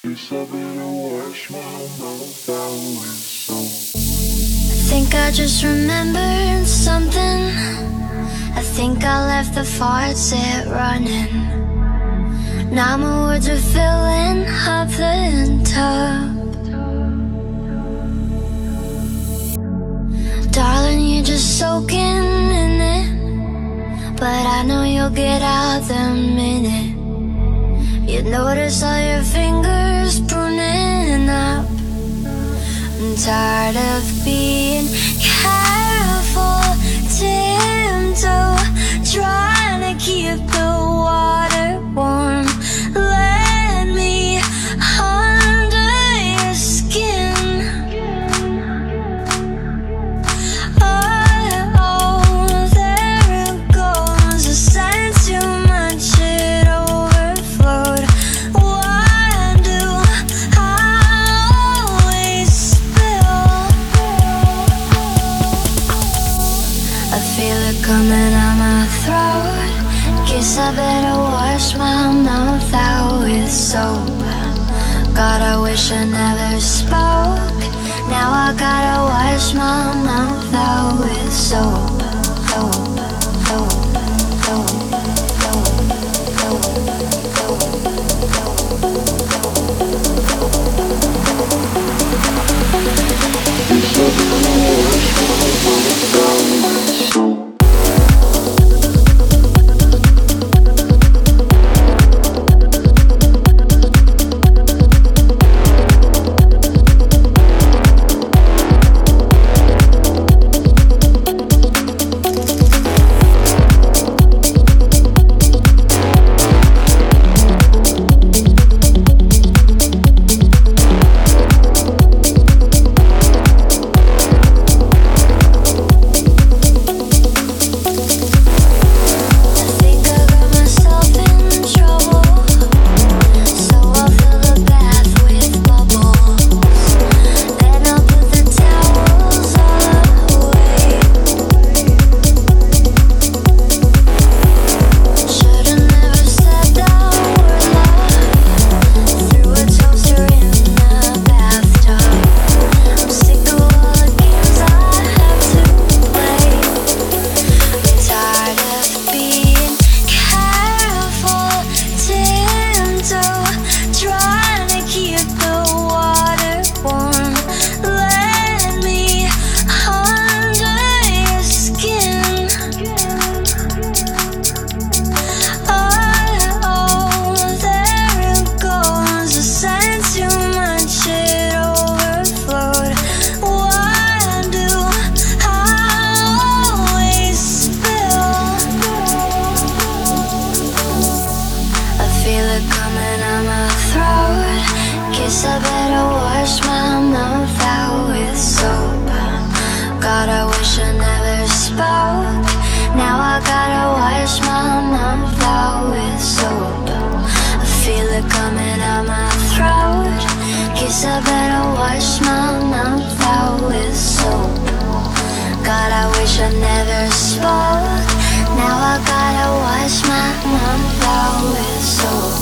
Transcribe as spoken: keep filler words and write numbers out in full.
Think I just remembered something. I think I left the fart set running. Now my words are filling up the tub. Darling, you're just soaking in it, but I know you'll get out the minute you notice all your fingers pruning up. I'm tired of being careful, tiptoe, trying to keep the water warm. Let me under your skin. Oh, there it goes. I sang too much, it overflowed. Why do I always spill? I feel it coming out my throat. Guess I better wash my mouth out with soap. God, I wish I never spoke. Now I gotta wash my mouth out with soap. Soap, soap, soap, soap, Guess I better wash my mouth out with soap. God, I wish I never spoke. Now I gotta wash my mouth out with soap. I feel it coming out my throat. Guess I better wash my mouth out with soap. God, I wish I never spoke. Now I gotta wash my mouth out with soap.